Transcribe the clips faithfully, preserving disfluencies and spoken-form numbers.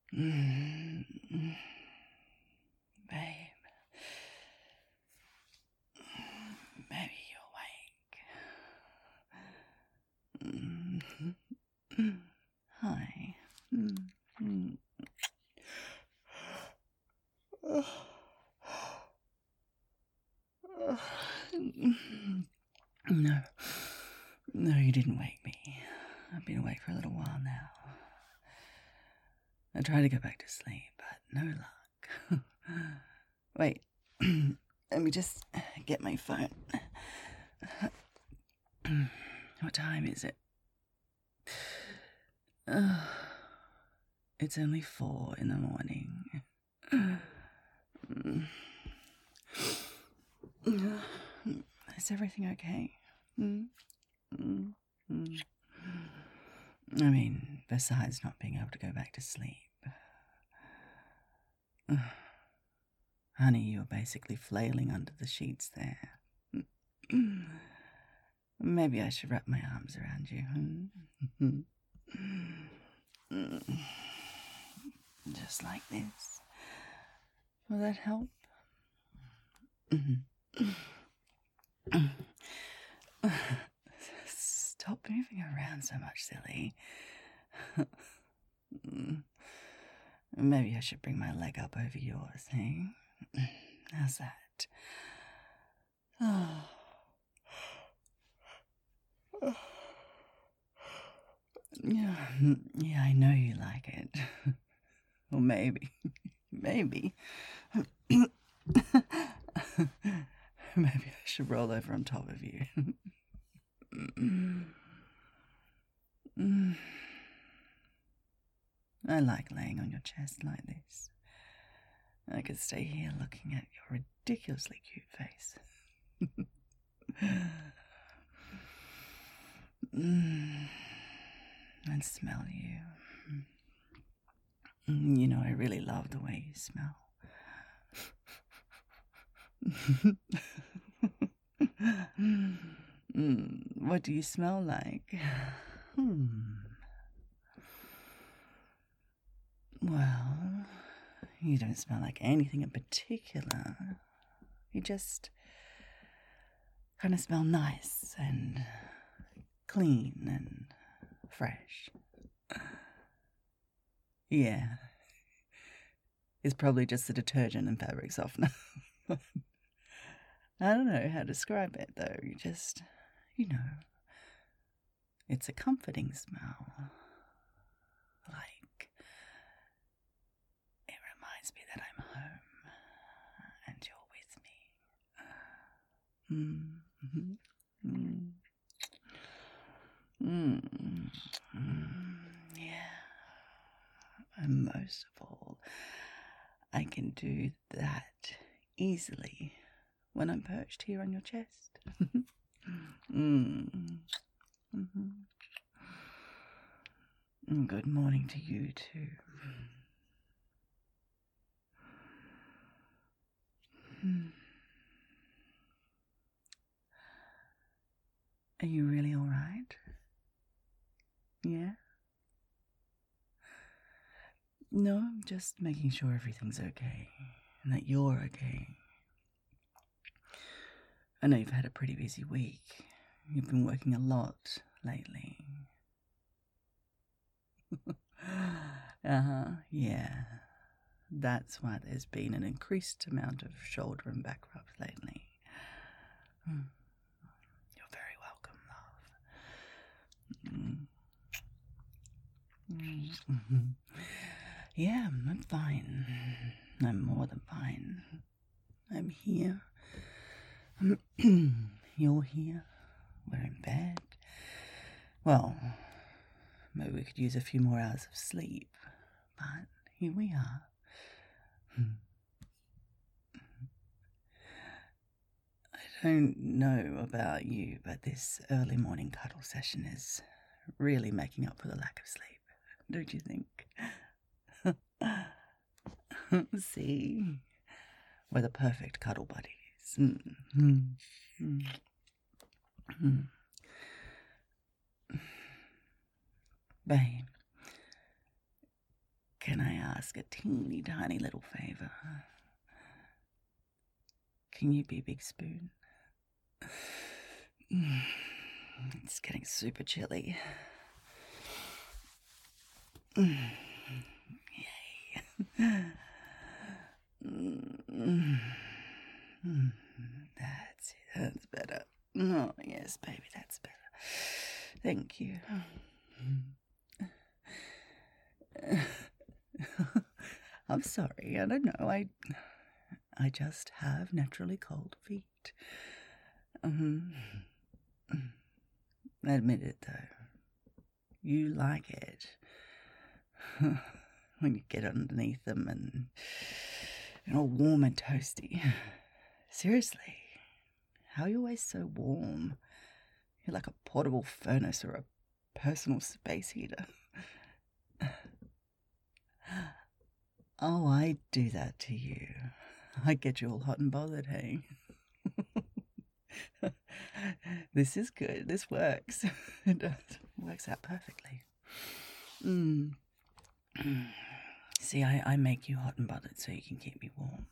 Mm. Babe. Maybe you're awake. Mm. Hi. Mm. No. No, you didn't wake me. I've been awake for a little while now. I tried to go back to sleep, but no luck. Wait. Let me just get my phone. What time is it? Uh, it's only four in the morning. Is everything okay? Mm? Mm. Mm. I mean, besides not being able to go back to sleep. Honey, you're basically flailing under the sheets there. Maybe I should wrap my arms around you. Just like this. Will that help? Stop moving around so much, silly. Maybe I should bring my leg up over yours, eh? How's that? Oh. Yeah, yeah, I know you like it. Or maybe, maybe. Maybe I should roll over on top of you. I like laying on your chest like this. I could stay here looking at your ridiculously cute face. mm. And smell you. You know, I really love the way you smell. mm. What do you smell like? Hmm. Well, you don't smell like anything in particular. You just kind of smell nice and clean and fresh. Yeah. It's probably just the detergent and fabric softener. I don't know how to describe it, though. You just, you know, it's a comforting smell. Like, it reminds me that I'm home and you're with me. Mm-hmm. Mm. Mm. Mm. Yeah. And most of all, I can do that easily when I'm perched here on your chest. mm. Mm-hmm. And good morning to you too. Mm. Are you really all right? Yeah? No, I'm just making sure everything's okay and that you're okay. I know you've had a pretty busy week. You've been working a lot lately. uh-huh, yeah. That's why there's been an increased amount of shoulder and back rubs lately. Mm. You're very welcome, love. Mm. Mm-hmm. Yeah, I'm fine. I'm more than fine. I'm here. You're here. We're in bed. Well, maybe we could use a few more hours of sleep, but here we are. I don't know about you, but this early morning cuddle session is really making up for the lack of sleep, don't you think? See? We're the perfect cuddle buddies. Mm-hmm. Mm-hmm. Babe, can I ask a teeny tiny little favour? Can you be Big Spoon? It's getting super chilly. Yay. That's it. That's better. Oh, yes, baby, that's better. Thank you. I'm sorry. I don't know. I I just have naturally cold feet. Um, admit it, though. You like it. When you get underneath them and you're all warm and toasty. Seriously, how are you always so warm? You're like a portable furnace or a personal space heater. Oh, I do that to you. I get you all hot and bothered, hey? This is good. This works. It does. It works out perfectly. Mm. See, I, I make you hot and bothered so you can keep me warm.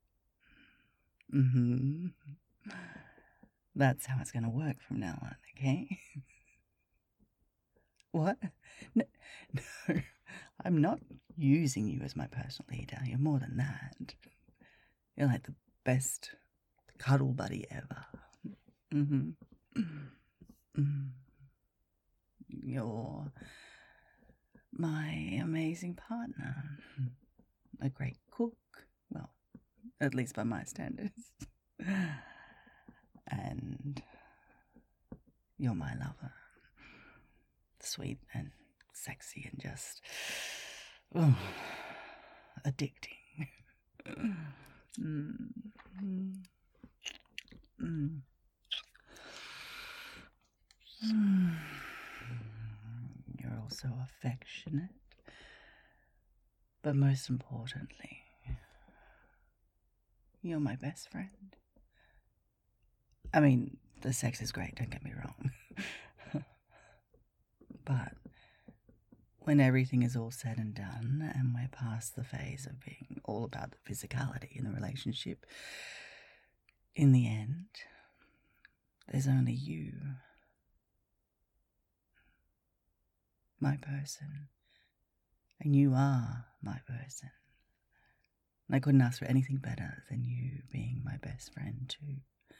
Mm-hmm. That's how it's going to work from now on, okay? What? No, no, I'm not using you as my personal leader. You're more than that. You're like the best cuddle buddy ever. Mm-hmm. Mm-hmm. You're my amazing partner. A great cook. Well, at least by my standards. And you're my lover. Sweet and sexy and just oh, addicting. Mm. Mm. Mm. You're also affectionate, but most importantly, you're my best friend. I mean, the sex is great, don't get me wrong. But when everything is all said and done and we're past the phase of being all about the physicality in the relationship, in the end, there's only you, my person, and you are my person. And I couldn't ask for anything better than you being my best friend too.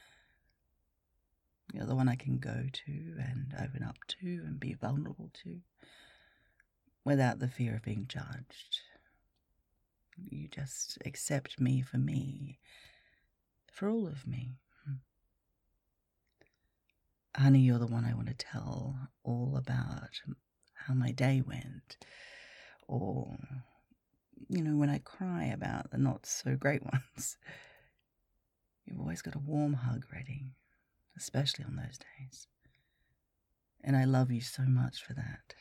You're the one I can go to and open up to and be vulnerable to without the fear of being judged. You just accept me for me, for all of me. Honey, you're the one I want to tell all about how my day went, or, you know, when I cry about the not so great ones. You've always got a warm hug ready, especially on those days. And I love you so much for that.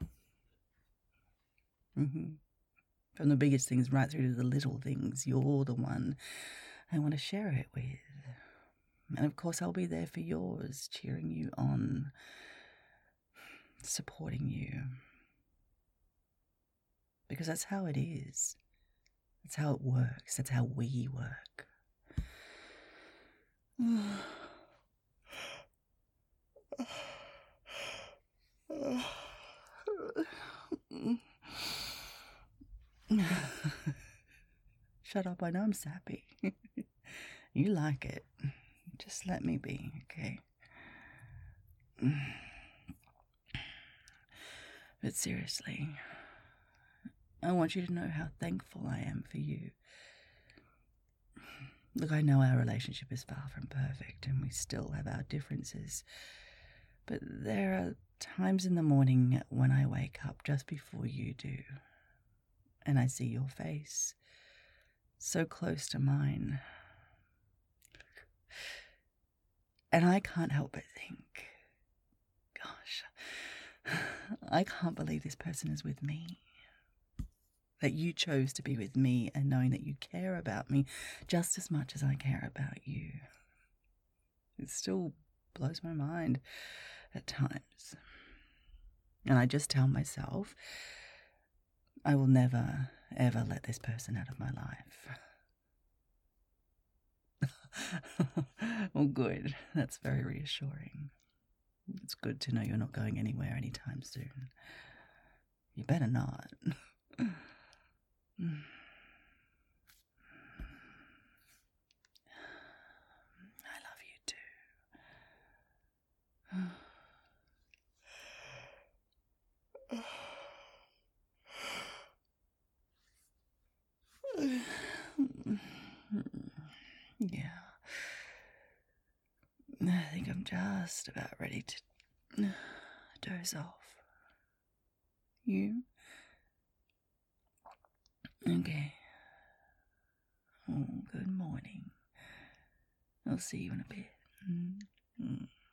Mm-hmm. From the biggest things right through to the little things, you're the one I want to share it with. And of course I'll be there for yours, cheering you on, supporting you. Because that's how it is. That's how it works. That's how we work. Shut up, I know I'm sappy. You like it. Just let me be, okay? But seriously, I want you to know how thankful I am for you. Look, I know our relationship is far from perfect and we still have our differences, but there are times in the morning when I wake up just before you do, and I see your face so close to mine, and I can't help but think, gosh, I can't believe this person is with me. That you chose to be with me and knowing that you care about me just as much as I care about you. It still blows my mind at times. And I just tell myself I will never, ever let this person out of my life. Well, good. That's very reassuring. It's good to know you're not going anywhere anytime soon. You better not. I love you too. Yeah. I think I'm just about ready to doze off. You? Okay. Oh, good morning. I'll see you in a bit. Mm-hmm.